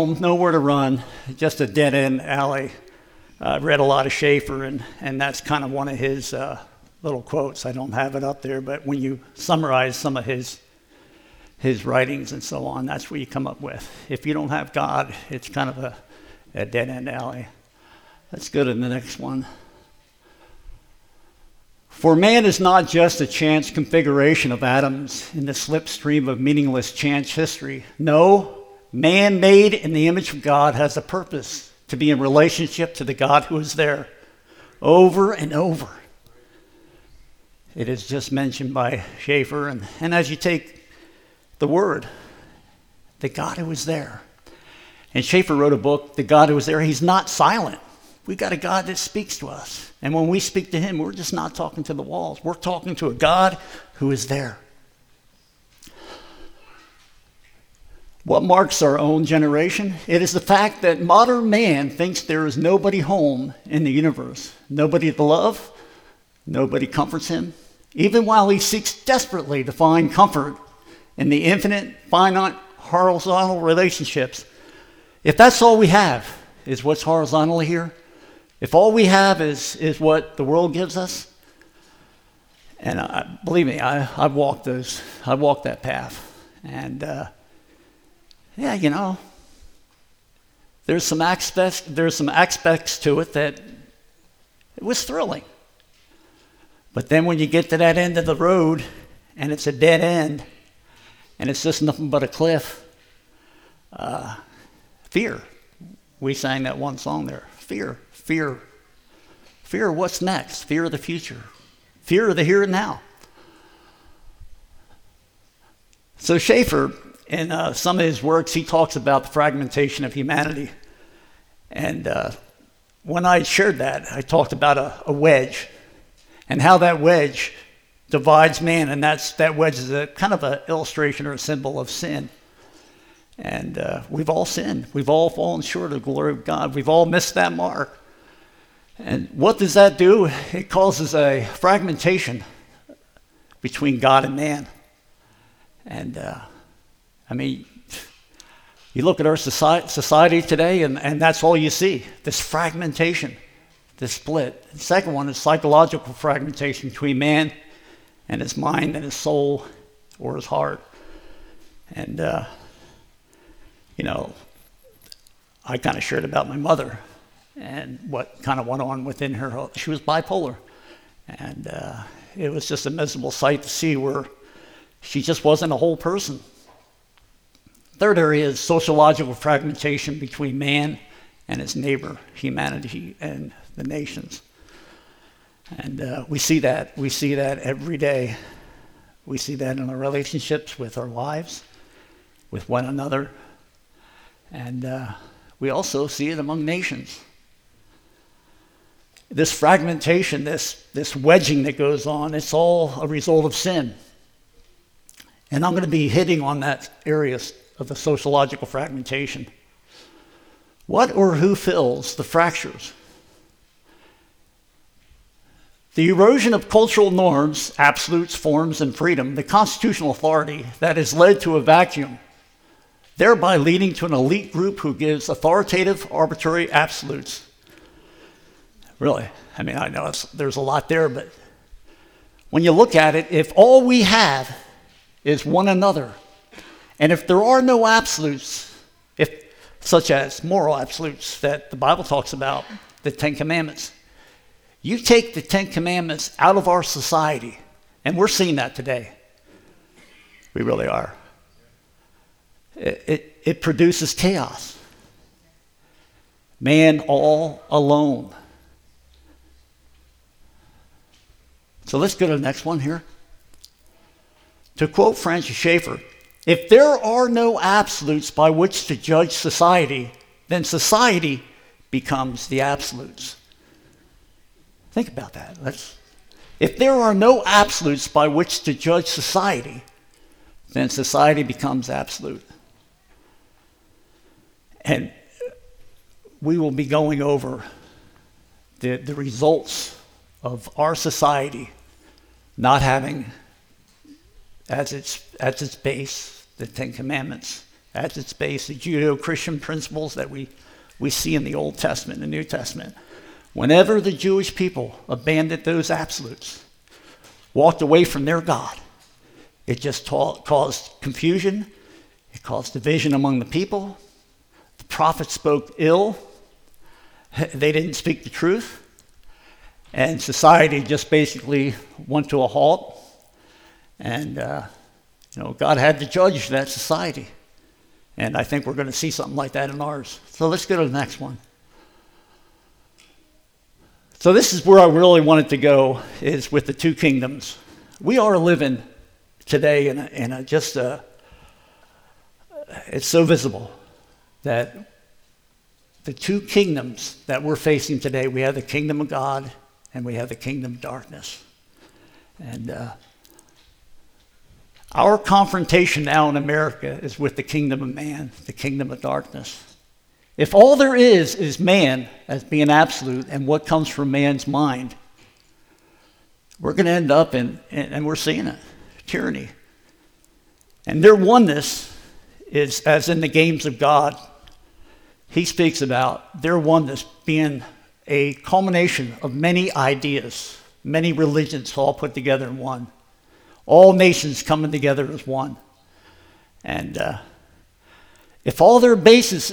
home, nowhere to run, just a dead-end alley. I read a lot of Schaeffer, and that's kind of one of his little quotes. I don't have it up there, but when you summarize some of his writings and so on, that's what you come up with. If you don't have God, it's kind of a dead-end alley. Let's go to the next one. For man is not just a chance configuration of atoms in the slipstream of meaningless chance history. No, man made in the image of God has a purpose to be in relationship to the God who is there over and over. It is just mentioned by Schaeffer, and as you take the word, the God who is there. And Schaeffer wrote a book, The God Who Is There. He's not silent. We got a God that speaks to us. And when we speak to him, we're just not talking to the walls. We're talking to a God who is there. What marks our own generation? It is the fact that modern man thinks there is nobody home in the universe. Nobody to love. Nobody comforts him. Even while he seeks desperately to find comfort in the infinite, finite, horizontal relationships. If that's all we have, is what's horizontally here, if all we have is what the world gives us, and believe me, I've walked that path, and yeah, you know, there's some aspects to it that it was thrilling, but then when you get to that end of the road, and it's a dead end, and it's just nothing but a cliff, fear. We sang that one song there. Fear. Fear of what's next. Fear of the future. Fear of the here and now. So Schaeffer, in some of his works, he talks about the fragmentation of humanity. And when I shared that, I talked about a wedge and how that wedge divides man. And that wedge is a kind of an illustration or a symbol of sin. And we've all sinned. We've all fallen short of the glory of God. We've all missed that mark. And what does that do? It causes a fragmentation between God and man. And I mean, you look at our society today, and that's all you see, this fragmentation, this split. The second one is psychological fragmentation between man and his mind and his soul or his heart. And you know, I kind of shared about my mother and what kind of went on within her. She was bipolar. And it was just a miserable sight to see where she just wasn't a whole person. Third area is sociological fragmentation between man and his neighbor, humanity, and the nations. And we see that. We see that every day. We see that in our relationships with our wives, with one another. And we also see it among nations. This fragmentation, this wedging that goes on, it's all a result of sin. And I'm going to be hitting on that area of the sociological fragmentation. What or who fills the fractures? The erosion of cultural norms, absolutes, forms, and freedom, the constitutional authority that has led to a vacuum, thereby leading to an elite group who gives authoritative, arbitrary absolutes. Really, I mean, I know there's a lot there, but when you look at it, if all we have is one another, and if there are no absolutes, such as moral absolutes that the Bible talks about, the Ten Commandments, you take the Ten Commandments out of our society, and we're seeing that today. We really are. It produces chaos. Man all alone. So let's go to the next one here. To quote Francis Schaeffer, if there are no absolutes by which to judge society, then society becomes the absolutes. Think about that. If there are no absolutes by which to judge society, then society becomes absolute. And we will be going over the results of our society not having as its base the Ten Commandments at its base, the Judeo-Christian principles that we see in the Old Testament and the New Testament. Whenever the Jewish people abandoned those absolutes, walked away from their God, it just caused confusion. It caused division among the people. The prophets spoke ill. They didn't speak the truth. And society just basically went to a halt. And, God had to judge that society. And I think we're going to see something like that in ours. So let's go to the next one. So this is where I really wanted to go, is with the two kingdoms. We are living today it's so visible that the two kingdoms that we're facing today, we have the kingdom of God and we have the kingdom of darkness. And our confrontation now in America is with the kingdom of man, the kingdom of darkness. If all there is man as being absolute and what comes from man's mind, we're going to end up in, and we're seeing it, tyranny. And their oneness is, as in the games of God, he speaks about their oneness being a culmination of many ideas, many religions all put together in one. All nations coming together as one. And if all their basis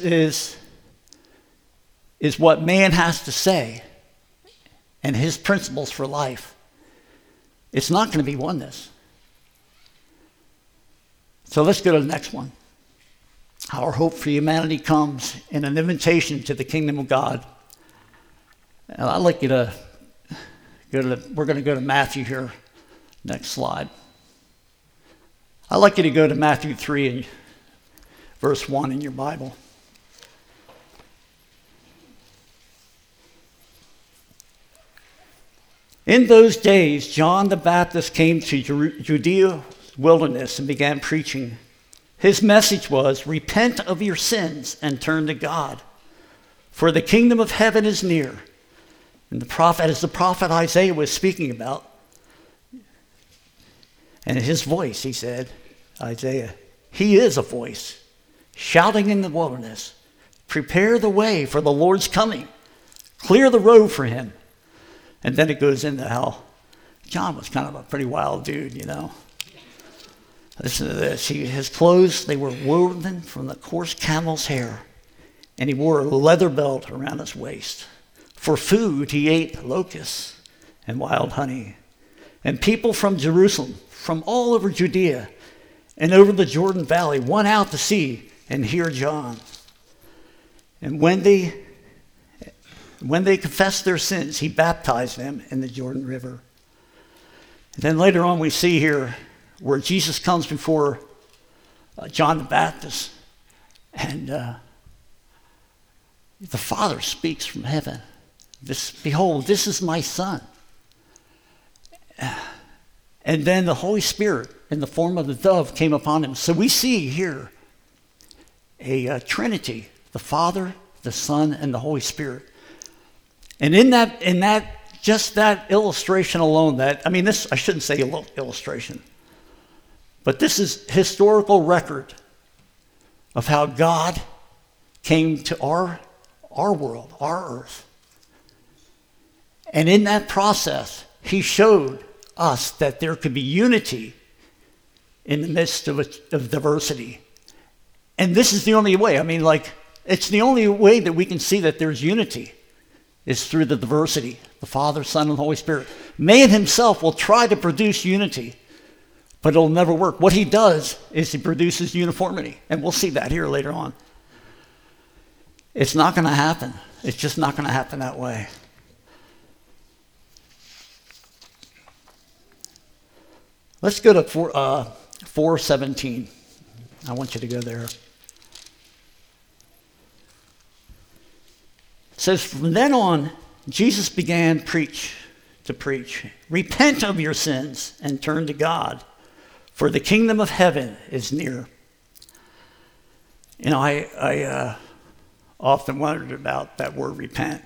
is what man has to say and his principles for life, it's not going to be oneness. So let's go to the next one. Our hope for humanity comes in an invitation to the kingdom of God. And I'd like you to we're going to go to Matthew here. Next slide. I'd like you to go to Matthew 3 and verse 1 in your Bible. In those days, John the Baptist came to Judea's wilderness and began preaching. His message was, repent of your sins and turn to God, for the kingdom of heaven is near. And as the prophet Isaiah was speaking about, and in his voice, he said, Isaiah, he is a voice shouting in the wilderness, prepare the way for the Lord's coming, clear the road for him. And then it goes into how John was kind of a pretty wild dude, Listen to this. His clothes, they were woven from the coarse camel's hair, and he wore a leather belt around his waist. For food, he ate locusts and wild honey. And people from Jerusalem, from all over Judea and over the Jordan Valley, went out to see and hear John. And when they confessed their sins, he baptized them in the Jordan River. And then later on we see here where Jesus comes before John the Baptist, and the Father speaks from heaven. Behold, this is my Son. And then the Holy Spirit, in the form of the dove, came upon him. So we see here a Trinity, the Father, the Son, and the Holy Spirit. And in that just that illustration alone, I shouldn't say illustration, but this is historical record of how God came to our world, our earth. And in that process, he showed us that there could be unity in the midst of diversity. And this is the only way. It's the only way that we can see that there's unity is through the diversity, the Father, Son, and the Holy Spirit. Man himself will try to produce unity, but it'll never work. What he does is he produces uniformity, and we'll see that here later on. It's not going to happen. It's just not going to happen that way. Let's go to 4:17. I want you to go there. It says, from then on, Jesus began to preach, repent of your sins and turn to God, for the kingdom of heaven is near. I often wondered about that word repent.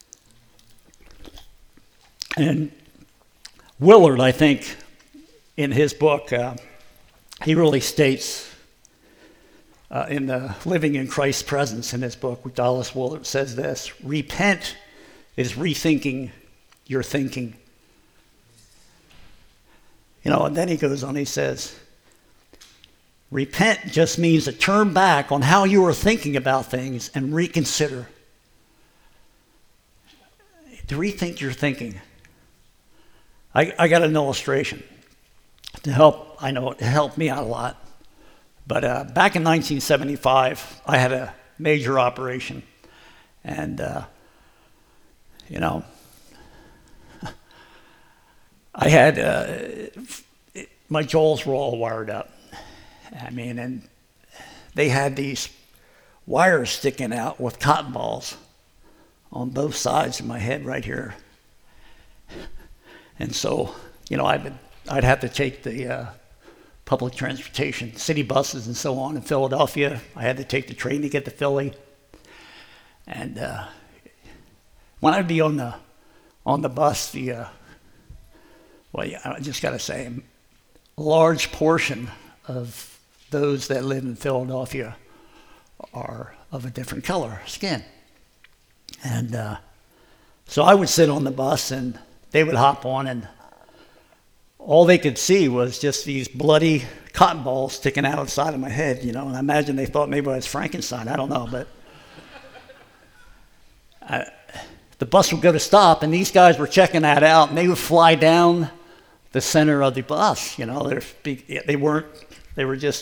And Willard, I think, in his book, he really states in the Living in Christ's Presence in his book, Dallas Willard says this: repent is rethinking your thinking. And then he goes on, he says, repent just means to turn back on how you were thinking about things and reconsider. To rethink your thinking. I got an illustration to help. I know it helped me out a lot. But back in 1975, I had a major operation. And, I had, my jaws were all wired up. And they had these wires sticking out with cotton balls on both sides of my head right here. And so, I'd have to take the public transportation, city buses and so on in Philadelphia. I had to take the train to get to Philly. And when I'd be on the bus, I just got to say, a large portion of those that live in Philadelphia are of a different color skin. And so I would sit on the bus and they would hop on, and all they could see was just these bloody cotton balls sticking out outside of my head, and I imagine they thought maybe I was Frankenstein. I don't know, but the bus would go to stop, and these guys were checking that out, and they would fly down the center of the bus. They were just,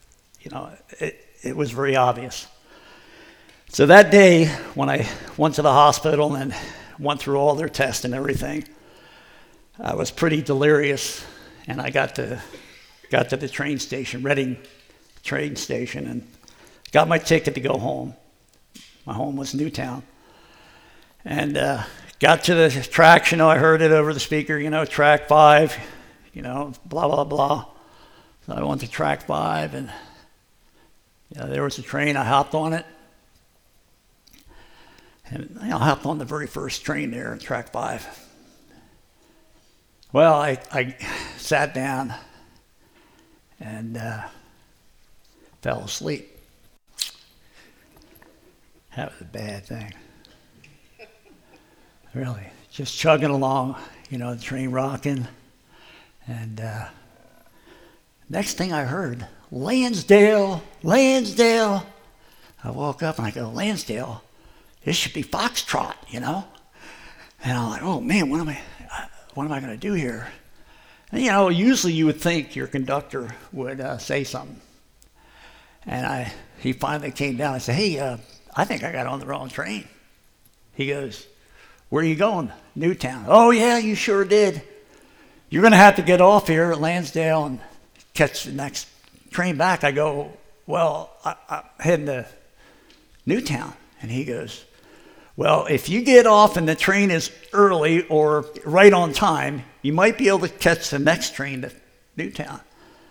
it was very obvious. So that day, when I went to the hospital and went through all their tests and everything, I was pretty delirious, and I got to the train station, Reading train station, and got my ticket to go home. My home was Newtown. And got to the tracks, I heard it over the speaker, track 5, blah, blah, blah. So I went to track 5, and there was a train. I hopped on it. And I hopped on the very first train there, track 5. Well, I sat down and fell asleep. That was a bad thing. Really, just chugging along, the train rocking. And next thing I heard, Lansdale, Lansdale. I woke up and I go, Lansdale? This should be Foxtrot, And I'm like, oh man, what am I going to do here? And, usually you would think your conductor would say something. And he finally came down. I said, hey, I think I got on the wrong train. He goes, where are you going? Newtown. Oh yeah, you sure did. You're going to have to get off here at Lansdale and catch the next train back. I go, well, I'm heading to Newtown. And he goes, well, if you get off and the train is early or right on time, you might be able to catch the next train to Newtown.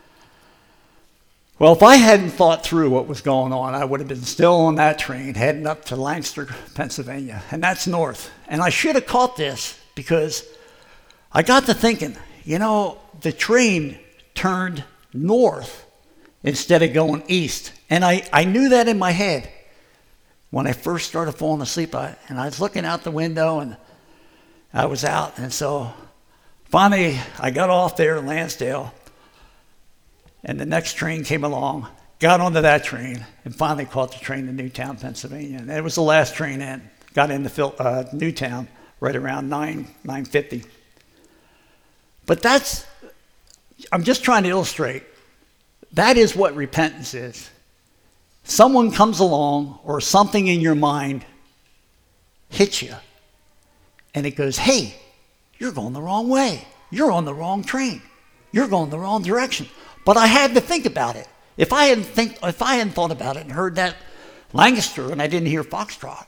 Well, if I hadn't thought through what was going on, I would have been still on that train heading up to Lancaster, Pennsylvania, and that's north. And I should have caught this because I got to thinking, the train turned north instead of going east. And I knew that in my head. When I first started falling asleep, and I was looking out the window, and I was out. And so finally, I got off there in Lansdale, and the next train came along, got onto that train, and finally caught the train to Newtown, Pennsylvania. And it was the last train in. Got into Newtown right around 9:50. But I'm just trying to illustrate, that is what repentance is. Someone comes along or something in your mind hits you and it goes, hey, you're going the wrong way. You're on the wrong train. You're going the wrong direction. But I had to think about it. If I hadn't thought about it and heard that Lancaster and I didn't hear Foxtrot,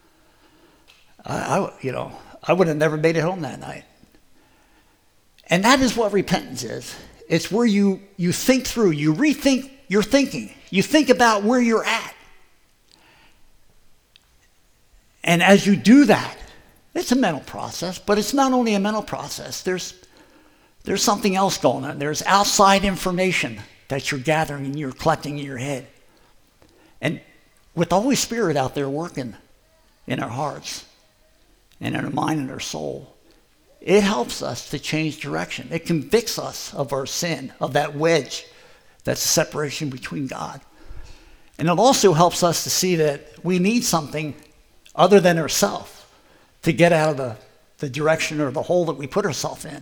I would have never made it home that night. And that is what repentance is. It's where you think through, you rethink your thinking. You think about where you're at. And as you do that, it's a mental process, but it's not only a mental process. There's something else going on. There's outside information that you're gathering and you're collecting in your head. And with the Holy Spirit out there working in our hearts and in our mind and our soul, it helps us to change direction. It convicts us of our sin, of that wedge that's a separation between God. And it also helps us to see that we need something other than ourselves to get out of the direction or the hole that we put ourselves in.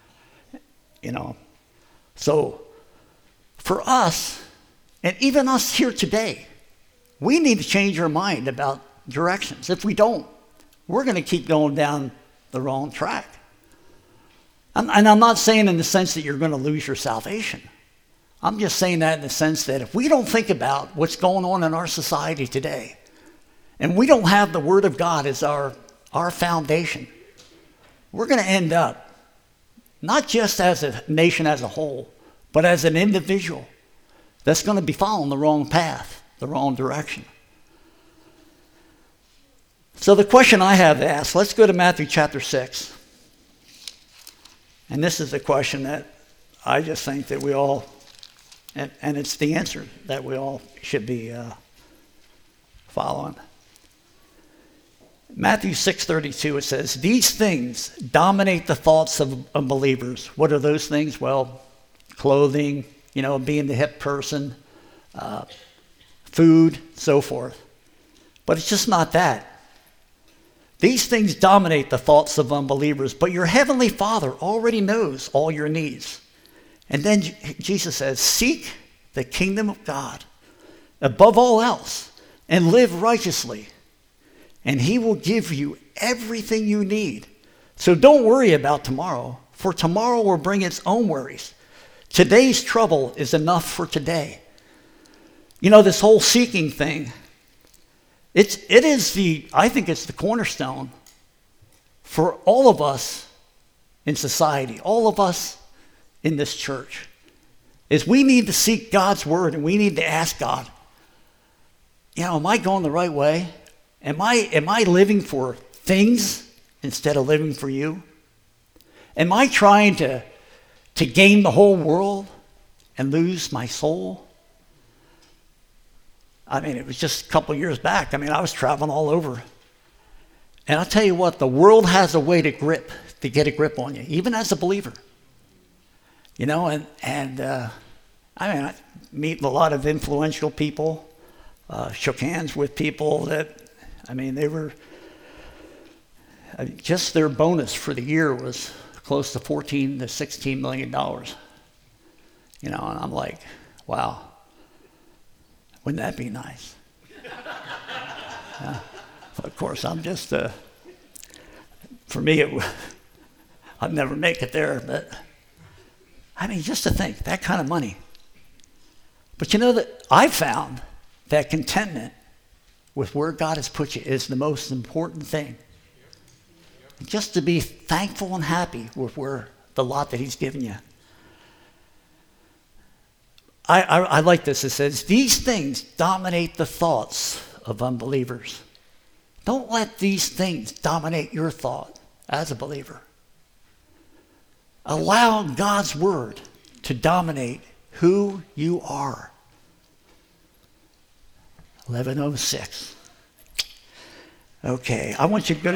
So for us, and even us here today, we need to change our mind about directions. If we don't, we're going to keep going down the wrong track. And I'm not saying in the sense that you're going to lose your salvation. I'm just saying that in the sense that if we don't think about what's going on in our society today, and we don't have the Word of God as our foundation, we're going to end up, not just as a nation as a whole, but as an individual that's going to be following the wrong path, the wrong direction. So the question I have to ask, let's go to Matthew chapter 6. And this is the question that I just think that we all, and it's the answer that we all should be following. Matthew 6:32, it says, these things dominate the thoughts of unbelievers. What are those things? Well, clothing, being the hip person, food, so forth. But it's just not that. These things dominate the thoughts of unbelievers, but your heavenly Father already knows all your needs. And then Jesus says, seek the kingdom of God above all else and live righteously, and he will give you everything you need. So don't worry about tomorrow, for tomorrow will bring its own worries. Today's trouble is enough for today. This whole seeking thing, I think it's the cornerstone for all of us in society, all of us in this church, is we need to seek God's word and we need to ask God, am I going the right way? Am I living for things instead of living for you? Am I trying to gain the whole world and lose my soul? It was just a couple of years back. I was traveling all over. And I'll tell you what, the world has a way to get a grip on you, even as a believer. I meet a lot of influential people, shook hands with people that, they were, just their bonus for the year was close to $14 to $16 million. And I'm like, wow. Wouldn't that be nice? Of course, I'm just, for me, I'd never make it there, but just to think, that kind of money. But that I found that contentment with where God has put you is the most important thing. Just to be thankful and happy with the lot that he's given you. I like this. It says, these things dominate the thoughts of unbelievers. Don't let these things dominate your thought as a believer. Allow God's word to dominate who you are. 11:06. Okay, I want you to go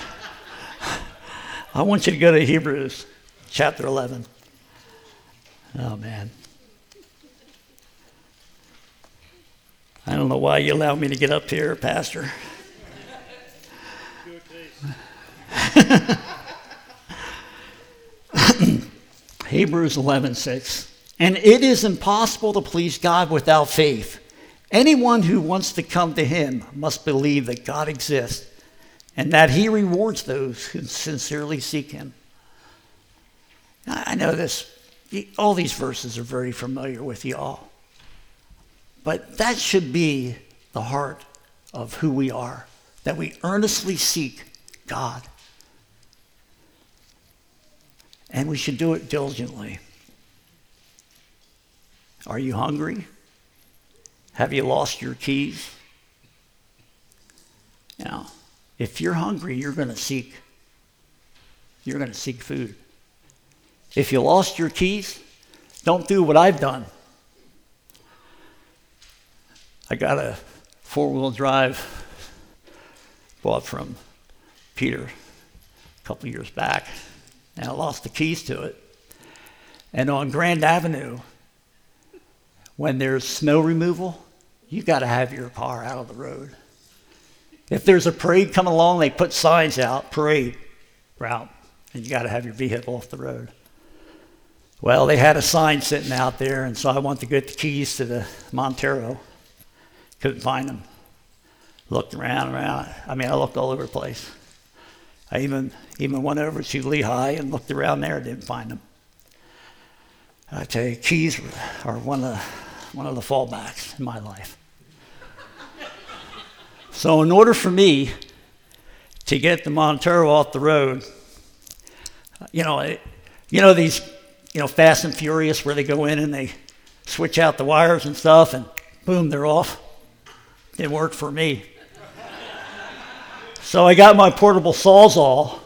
to Hebrews chapter 11. Oh, man. I don't know why you allowed me to get up here, Pastor. Hebrews 11:6. And it is impossible to please God without faith. Anyone who wants to come to him must believe that God exists and that he rewards those who sincerely seek him. I know this. All these verses are very familiar with you all. But that should be the heart of who we are, that we earnestly seek God. And we should do it diligently. Are you hungry? Have you lost your keys? If you're hungry, you're going to seek food. If you lost your keys, don't do what I've done. I got a four-wheel drive, bought from Peter a couple years back, and I lost the keys to it. And on Grand Avenue, when there's snow removal, you got to have your car out of the road. If there's a parade coming along, they put signs out, parade route, and you got to have your vehicle off the road. Well, they had a sign sitting out there, and so I went to get the keys to the Montero. Couldn't find them. Looked around. I looked all over the place. I even went over to Lehigh and looked around there, didn't find them. I tell you, keys are one of the fallbacks in my life. So in order for me to get the Montero off the road, these Fast and Furious where they go in and they switch out the wires and stuff and boom, they're off. Didn't work for me. So I got my portable Sawzall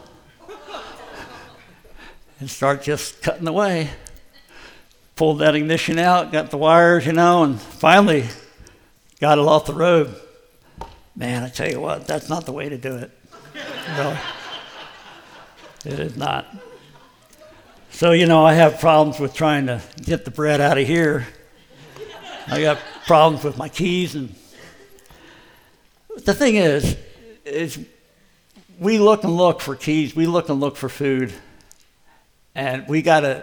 and start just cutting away. Pulled that ignition out, got the wires, and finally got it off the road. Man, I tell you what, that's not the way to do it. No, it is not. So, I have problems with trying to get the bread out of here. I got problems with my keys. And the thing is we look and look for keys. We look and look for food. And we got to,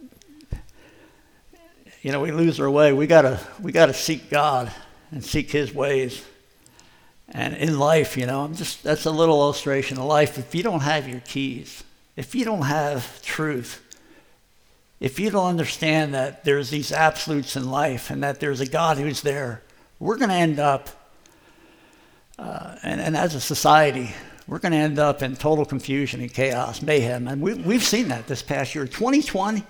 we lose our way. We got to seek God and seek His ways. And in life, that's a little illustration of life. If you don't have your keys, if you don't have truth, if you don't understand that there's these absolutes in life and that there's a God who's there, we're going to end up, and as a society, we're going to end up in total confusion and chaos, mayhem. And we've seen that this past year. 2020,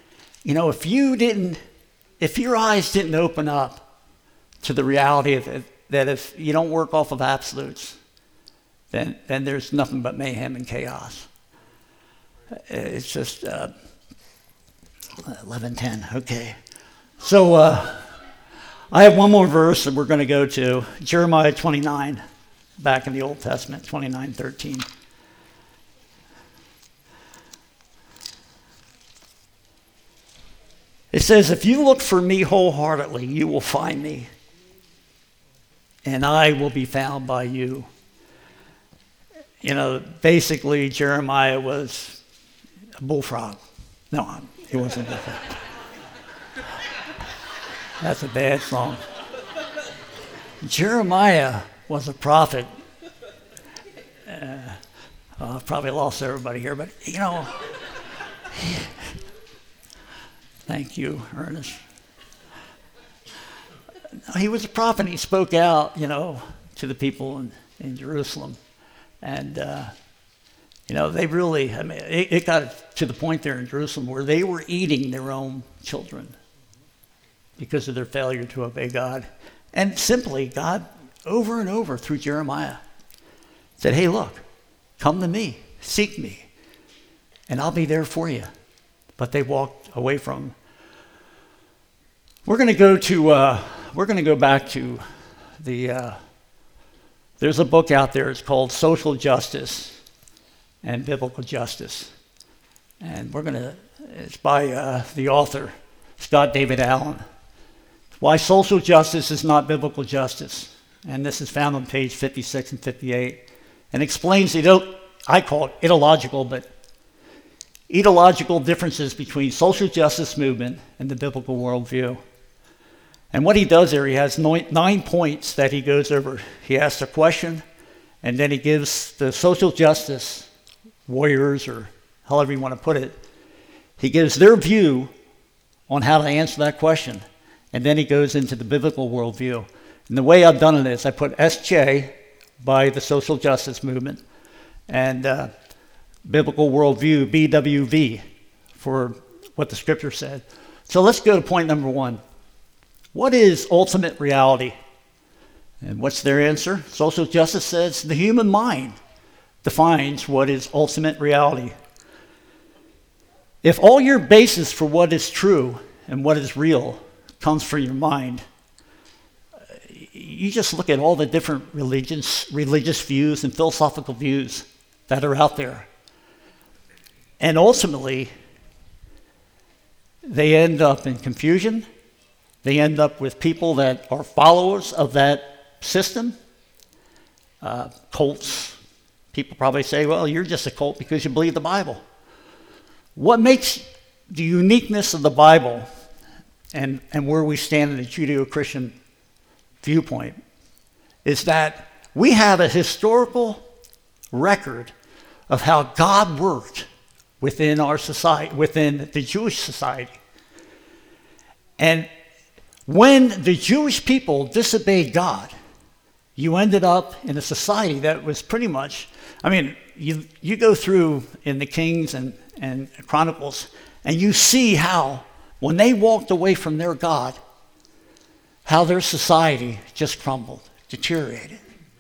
if your eyes didn't open up to the reality of it, that if you don't work off of absolutes, then there's nothing but mayhem and chaos. It's just 11:10. Okay. So I have one more verse that we're going to go to, Jeremiah 29, back in the Old Testament, 29:13. It says, "If you look for me wholeheartedly, you will find me, and I will be found by you." Basically, Jeremiah was a bullfrog. No, he wasn't a bullfrog. That's a bad song. Jeremiah was a prophet. I've probably lost everybody here, but thank you, Ernest. He was a prophet, and he spoke out, to the people in Jerusalem. And, they really, it got to the point there in Jerusalem where they were eating their own children because of their failure to obey God. And simply, God, over and over through Jeremiah, said, "Hey, look, come to me, seek me, and I'll be there for you." But they walked away from him. We're going to go back to there's a book out there. It's called Social Justice and Biblical Justice. And it's by the author, Scott David Allen. Why Social Justice is Not Biblical Justice. And this is found on page 56 and 58. And explains I call it ideological differences between social justice movement and the biblical worldview. And what he does there, he has 9 points that he goes over. He asks a question, and then he gives the social justice warriors, or however you want to put it, he gives their view on how to answer that question. And then he goes into the biblical worldview. And the way I've done it is I put SJ by the social justice movement and biblical worldview, BWV, for what the scripture said. So let's go to point number 1. What is ultimate reality? And what's their answer? Social justice says the human mind defines what is ultimate reality. If all your basis for what is true and what is real comes from your mind, you just look at all the different religious views and philosophical views that are out there. And ultimately, they end up in confusion. They end up with people that are followers of that system. Cults. People probably say, well, you're just a cult because you believe the Bible. What makes the uniqueness of the Bible and where we stand in the Judeo-Christian viewpoint is that we have a historical record of how God worked within our society, within the Jewish society. And when the Jewish people disobeyed God, you ended up in a society that was pretty much, you go through in the Kings and Chronicles, and you see how, when they walked away from their God, how their society just crumbled, deteriorated.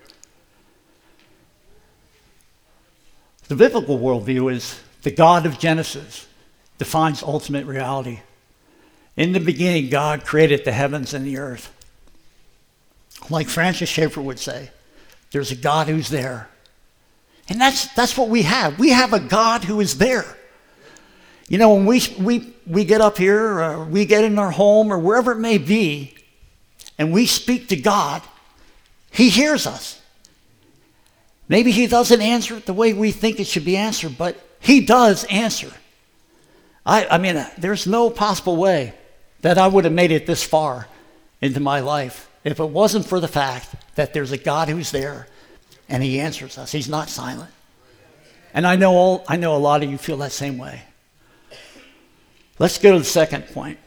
The biblical worldview is the God of Genesis defines ultimate reality. In the beginning, God created the heavens and the earth. Like Francis Schaeffer would say, there's a God who's there. And that's what we have. We have a God who is there. You know, when we get up here, or we get in our home, or wherever it may be, and we speak to God, he hears us. Maybe he doesn't answer it the way we think it should be answered, but he does answer. There's no possible way that I would have made it this far into my life if it wasn't for the fact that there's a God who's there and he answers us. He's not silent. And I know a lot of you feel that same way. Let's go to the second point.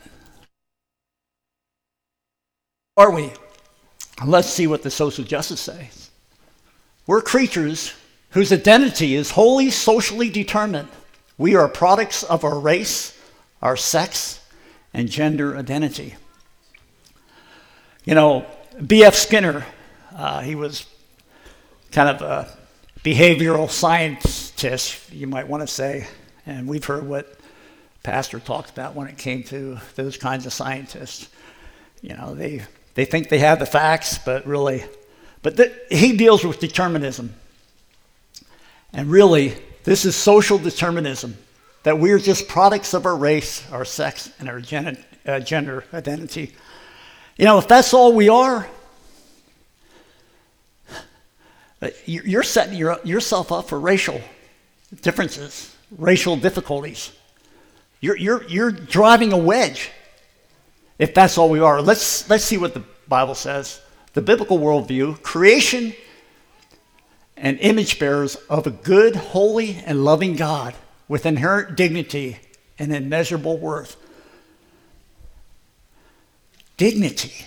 Are we? Let's see what the social justice says. We're creatures whose identity is wholly socially determined. We are products of our race, our sex, and gender identity. You know, B.F. Skinner, he was kind of a behavioral scientist, you might want to say, and we've heard what Pastor talked about when it came to those kinds of scientists. You know, they think they have the facts, but he deals with determinism. And really, this is social determinism, that we're just products of our race, our sex, and our gender identity. You know, if that's all we are, you're setting yourself up for racial differences, racial difficulties. You're driving a wedge if that's all we are. Let's see what the Bible says. The biblical worldview: creation and image bearers of a good, holy, and loving God with inherent dignity and immeasurable worth. Dignity.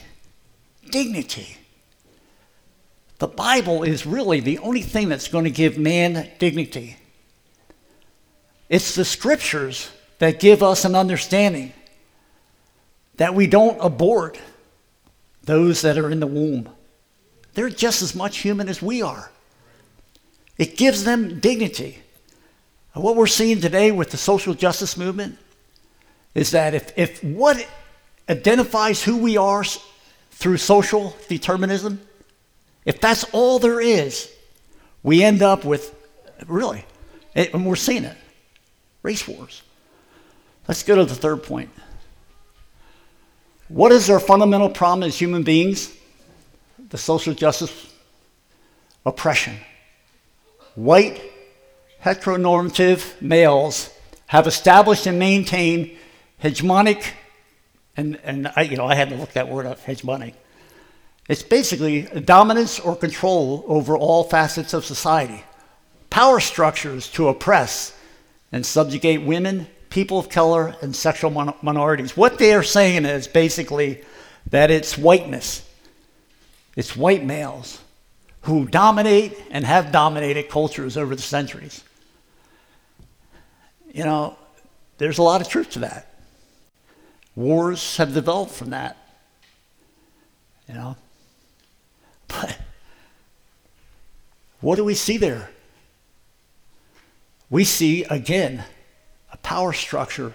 The Bible is really the only thing that's going to give man dignity. It's the scriptures that give us an understanding that we don't abort those that are in the womb. They're just as much human as we are. It gives them dignity. And what we're seeing today with the social justice movement is that if what identifies who we are through social determinism, if that's all there is, we end up with, really, and we're seeing it, race wars. Let's go to the third point. What is our fundamental problem as human beings? The social justice oppression. White, heteronormative males have established and maintained hegemonic, and I had to look that word up, hegemonic. It's basically dominance or control over all facets of society. Power structures to oppress and subjugate women, people of color, and sexual minorities. What they are saying is basically that it's whiteness. It's white males who dominate and have dominated cultures over the centuries. You know, there's a lot of truth to that. Wars have developed from that. You know, but what do we see there? We see, again, a power structure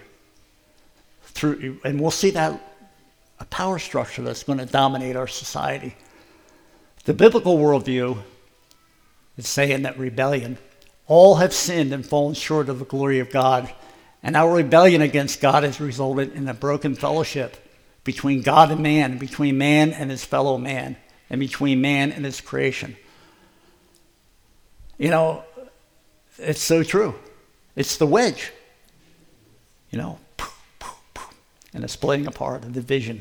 and we'll see that a power structure that's going to dominate our society. The biblical worldview is saying that rebellion, all have sinned and fallen short of the glory of God, and our rebellion against God has resulted in a broken fellowship between God and man, between man and his fellow man, and between man and his creation. You know, it's so true. It's the wedge, you know, and the splitting apart, the division.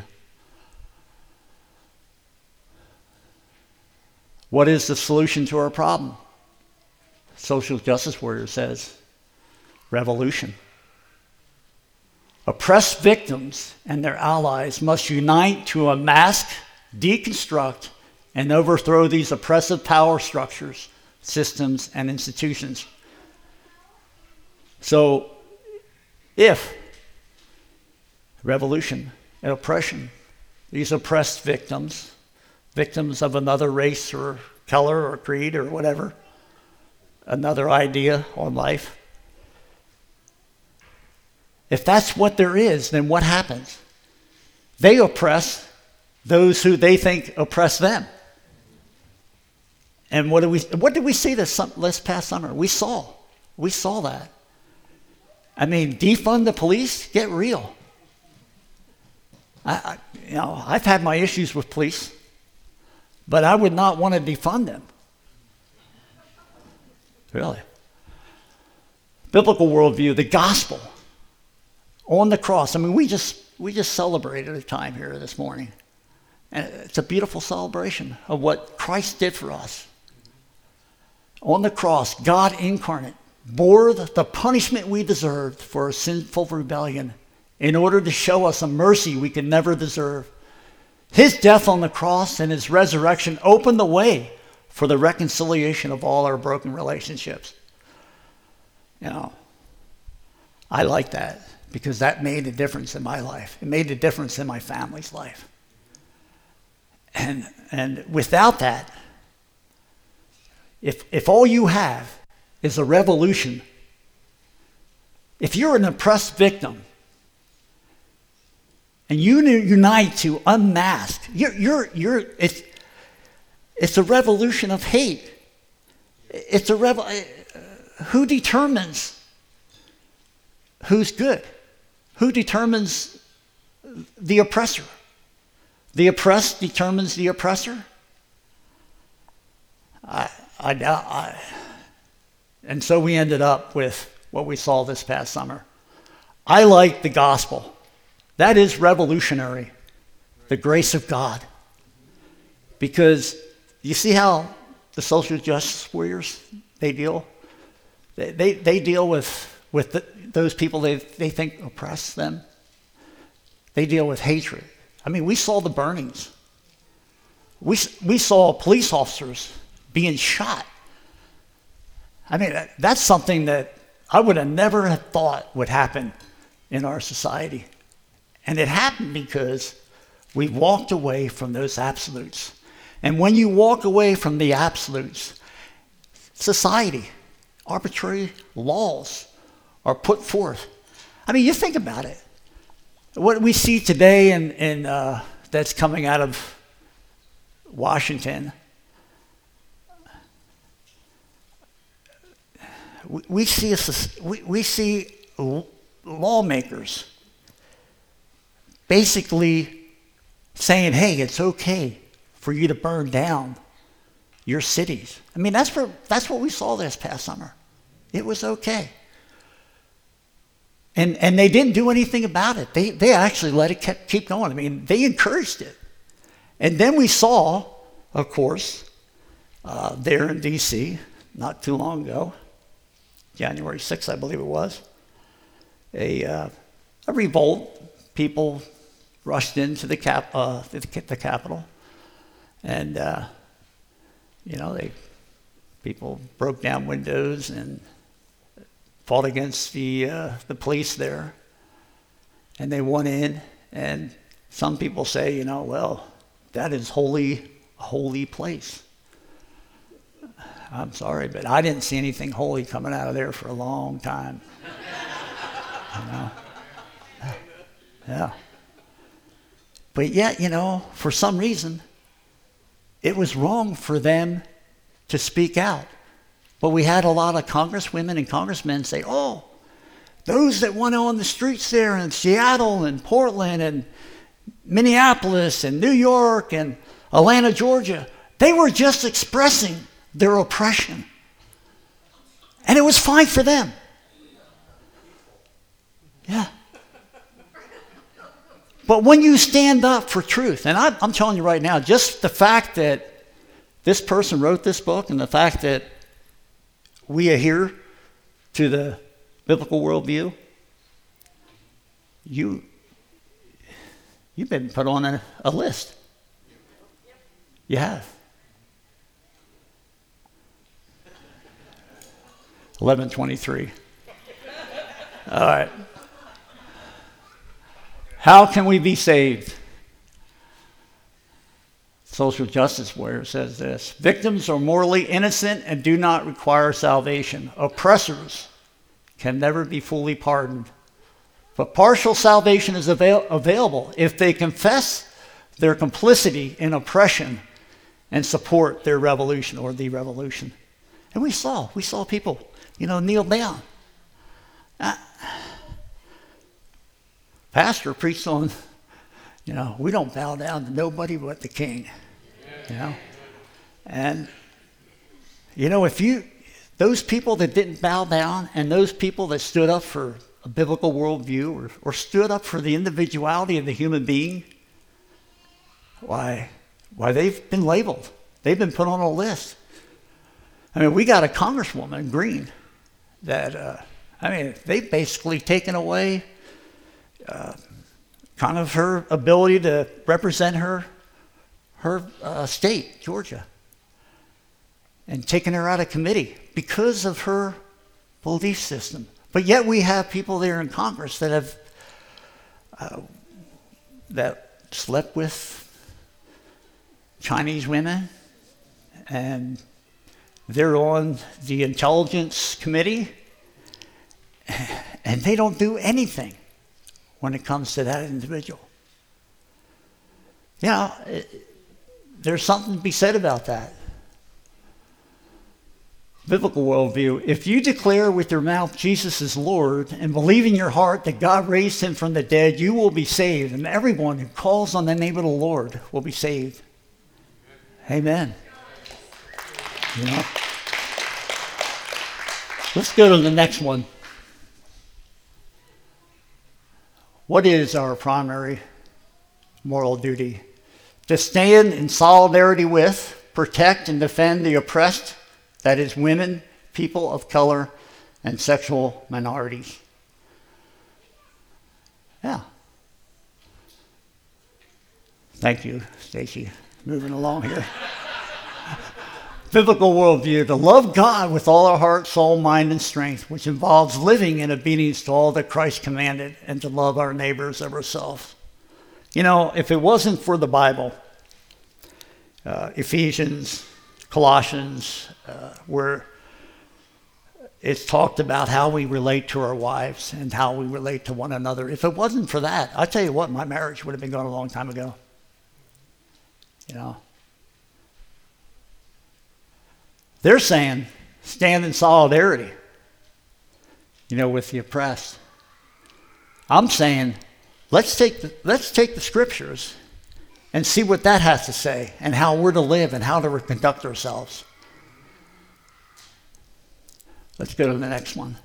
What is the solution to our problem? Social justice warrior says, revolution. Oppressed victims and their allies must unite to unmask, deconstruct, and overthrow these oppressive power structures, systems, and institutions. So, if revolution and oppression, these oppressed victims of another race or color or creed or whatever, another idea on life, if that's what there is, then what happens? They oppress those who they think oppress them. And what did we see this past summer? We saw that. I mean, defund the police, get real. I've had my issues with police, but I would not want to defund them. Really. Biblical worldview, the gospel on the cross. I mean, we just celebrated a time here this morning. And it's a beautiful celebration of what Christ did for us. On the cross, God incarnate bore the punishment we deserved for a sinful rebellion in order to show us a mercy we could never deserve. His death on the cross and his resurrection opened the way for the reconciliation of all our broken relationships. You know, I like that because that made a difference in my life. It made a difference in my family's life. And without that, if all you have is a revolution, if you're an oppressed victim and you unite to unmask, it's a revolution of hate. It's who determines who's good? Who determines the oppressor? The oppressed determines the oppressor? And so we ended up with what we saw this past summer. I like the gospel. That is revolutionary, the grace of God. Because you see how the social justice warriors, they deal? They deal with those people they think oppress them. They deal with hatred. I mean, we saw the burnings. We saw police officers being shot. I mean, that's something that I would have never have thought would happen in our society. And it happened because we walked away from those absolutes. And when you walk away from the absolutes, society, arbitrary laws are put forth. I mean, you think about it. What we see today in that's coming out of Washington, we see lawmakers basically saying, hey, it's okay for you to burn down your cities. I mean, that's what we saw this past summer. It was okay. And they didn't do anything about it. They actually let it keep going. I mean, they encouraged it. And then we saw, of course, there in D.C., not too long ago, January 6th, I believe it was, a revolt. People rushed into the Capitol, and people broke down windows and fought against the police there, and they went in. And some people say, well, that is holy place. I'm sorry, but I didn't see anything holy coming out of there for a long time. Yeah. But yet, for some reason, it was wrong for them to speak out. But we had a lot of congresswomen and congressmen say, oh, those that went on the streets there in Seattle and Portland and Minneapolis and New York and Atlanta, Georgia, they were just expressing their oppression. And it was fine for them. Yeah. But when you stand up for truth, and I'm telling you right now, just the fact that this person wrote this book and the fact that we adhere to the biblical worldview, you've been put on a list. You have. 11:23. All right. How can we be saved? Social justice warrior says this: victims are morally innocent and do not require salvation. Oppressors can never be fully pardoned. But partial salvation is available if they confess their complicity in oppression and support their revolution or the revolution. And we saw people, kneel down. Pastor preached on, we don't bow down to nobody but the king. And, if those people that didn't bow down and those people that stood up for a biblical worldview or stood up for the individuality of the human being, why they've been labeled. They've been put on a list. I mean, we got a congresswoman, Green, that, they've basically taken away kind of her ability to represent her state, Georgia, and taken her out of committee because of her belief system. But yet we have people there in Congress that have that slept with Chinese women, and they're on the Intelligence Committee, and they don't do anything when it comes to that individual. There's something to be said about that. Biblical worldview: if you declare with your mouth Jesus is Lord and believe in your heart that God raised him from the dead, you will be saved, and everyone who calls on the name of the Lord will be saved. Amen. Let's go to the next one. What is our primary moral duty? To stand in solidarity with, protect, and defend the oppressed, that is, women, people of color, and sexual minorities. Yeah. Thank you, Stacy. Moving along here. Biblical worldview: to love God with all our heart, soul, mind, and strength, which involves living in obedience to all that Christ commanded, and to love our neighbors as ourselves. If it wasn't for the Bible, Ephesians, Colossians, where it's talked about how we relate to our wives and how we relate to one another. If it wasn't for that, I tell you what, my marriage would have been gone a long time ago. They're saying stand in solidarity, with the oppressed. I'm saying let's take the scriptures and see what that has to say and how we're to live and how to conduct ourselves. Let's go to the next one.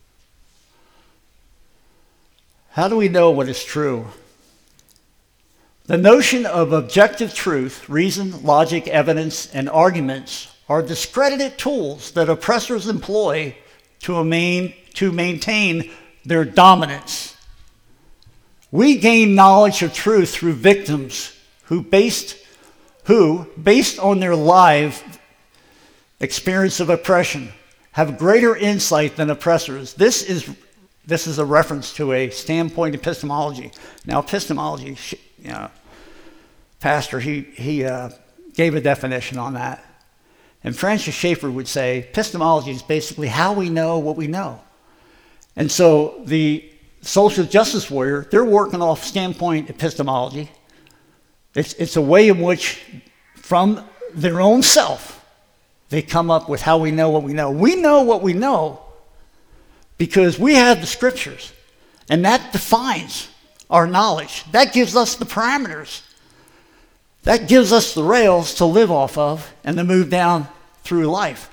How do we know what is true? The notion of objective truth, reason, logic, evidence, and arguments are discredited tools that oppressors employ to maintain their dominance. We gain knowledge of truth through victims who, based on their live experience of oppression, have greater insight than oppressors. This is a reference to a standpoint epistemology. Now, epistemology, Pastor, he gave a definition on that. And Francis Schaeffer would say epistemology is basically how we know what we know. And so the social justice warrior, they're working off standpoint epistemology. It's a way in which, from their own self, they come up with how we know what we know. We know what we know because we have the scriptures, and that defines our knowledge. That gives us the parameters. That gives us the rails to live off of and to move down through life.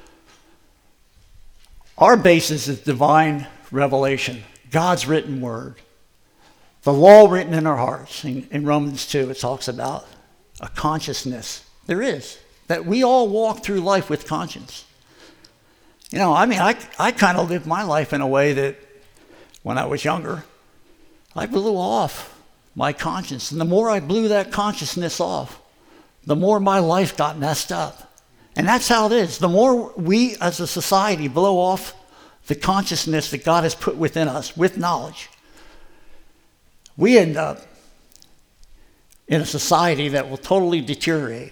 Our basis is divine revelation, God's written word, the law written in our hearts. In Romans 2, it talks about a consciousness. There is, that we all walk through life with conscience. You know, I mean, I kind of lived my life in a way that when I was younger, I blew off my conscience. And the more I blew that consciousness off, the more my life got messed up. And that's how it is. The more we as a society blow off the consciousness that God has put within us with knowledge, we end up in a society that will totally deteriorate.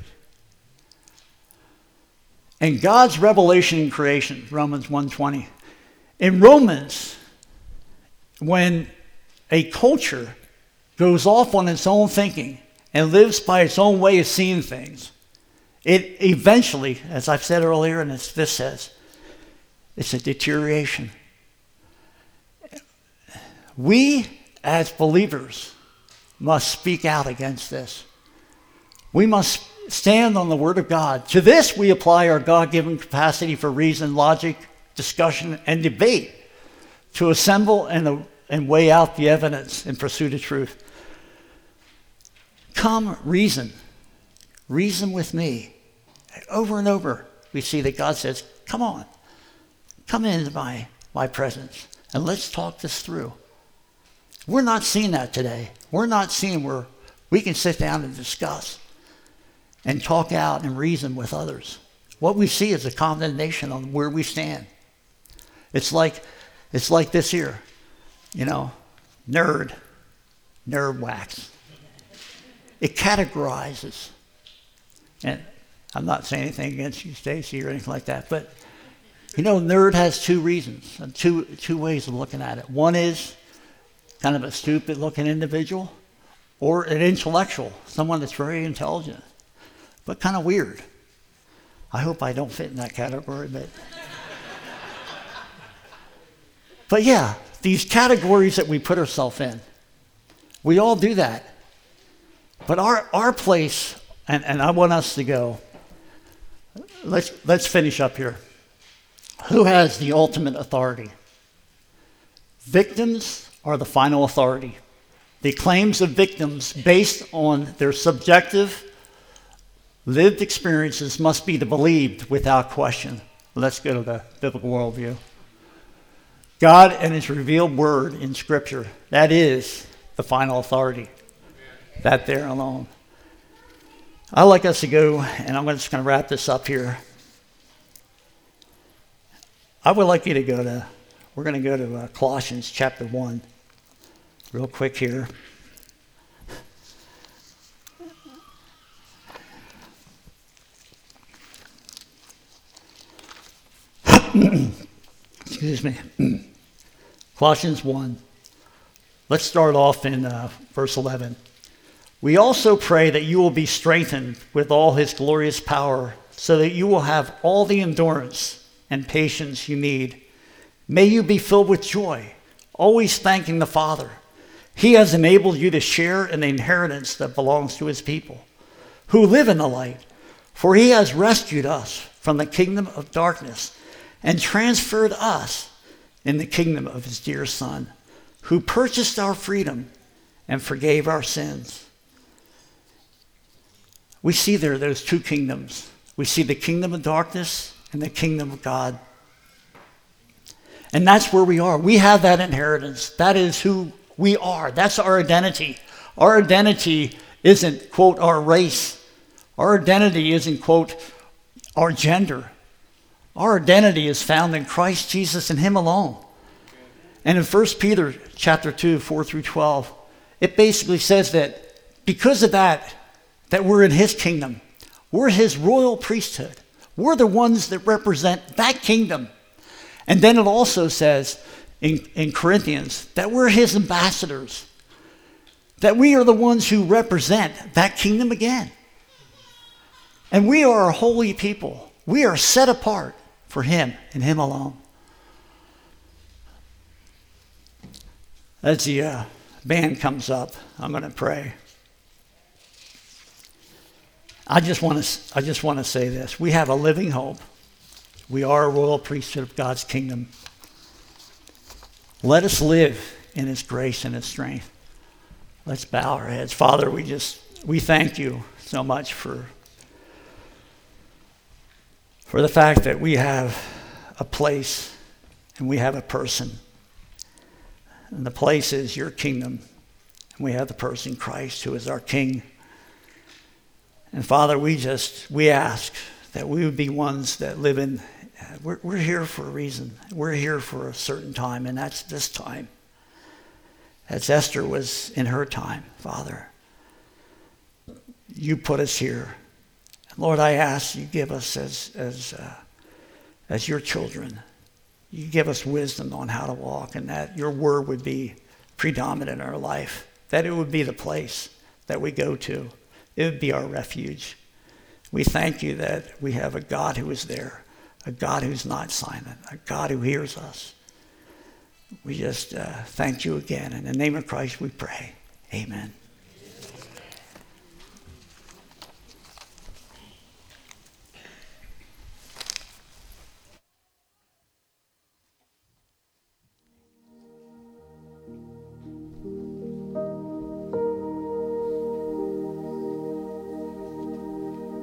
And God's revelation in creation, Romans 1:20. In Romans, when a culture goes off on its own thinking and lives by its own way of seeing things, it eventually, as I've said earlier, and as this says, it's a deterioration. We, as believers, must speak out against this. We must stand on the Word of God. To this, we apply our God-given capacity for reason, logic, discussion, and debate to assemble and weigh out the evidence in pursuit of truth. Come, reason. Reason with me. Over and over, we see that God says, come on. Come into my presence, and let's talk this through. We're not seeing that today. We're not seeing where we can sit down and discuss and talk out and reason with others. What we see is a condemnation on where we stand. It's like this here, you know, nerd wax. It categorizes. And I'm not saying anything against you, Stacy, or anything like that, but you know, nerd has two reasons, two ways of looking at it. One is kind of a stupid-looking individual, or an intellectual, someone that's very intelligent, but kind of weird. I hope I don't fit in that category, but yeah, these categories that we put ourselves in, we all do that. But our place, and I want us to go, let's finish up here. Who has the ultimate authority? Victims are the final authority. The claims of victims based on their subjective lived experiences must be believed without question. Let's go to the biblical worldview. God and his revealed word in Scripture, that is the final authority. That there alone. I'd like us to go, and I'm just going to wrap this up here. I would like you to we're going to go to Colossians chapter 1, real quick here. Excuse me. Colossians 1. Let's start off in verse 11. We also pray that you will be strengthened with all his glorious power, so that you will have all the endurance and patience you need. May you be filled with joy, always thanking the Father. He has enabled you to share in the inheritance that belongs to his people, who live in the light. For he has rescued us from the kingdom of darkness and transferred us in the kingdom of his dear Son, who purchased our freedom and forgave our sins. We see there those two kingdoms. We see the kingdom of darkness and the kingdom of God. And that's where we are. We have that inheritance. That is who we are. That's our identity. Our identity isn't, quote, our race. Our identity isn't, quote, our gender. Our identity is found in Christ Jesus and him alone. And in 1 Peter chapter 2, 4 through 12, it basically says that because of that we're in his kingdom. We're his royal priesthood. We're the ones that represent that kingdom. And then it also says in Corinthians that we're his ambassadors. That we are the ones who represent that kingdom again. And we are a holy people. We are set apart for him and him alone. As the band comes up, I'm going to pray. I just want to say this. We have a living hope. We are a royal priesthood of God's kingdom. Let us live in his grace and his strength. Let's bow our heads. Father, we thank you so much for the fact that we have a place and we have a person. And the place is your kingdom. And we have the person Christ, who is our King. And Father, we ask that we would be ones that live in, we're here for a reason. We're here for a certain time, and that's this time. As Esther was in her time, Father. You put us here. And Lord, I ask you give us as your children, you give us wisdom on how to walk, and that your word would be predominant in our life, that it would be the place that we go to. It would be our refuge. We thank you that we have a God who is there, a God who's not silent, a God who hears us. We just thank you again. In the name of Christ we pray. Amen.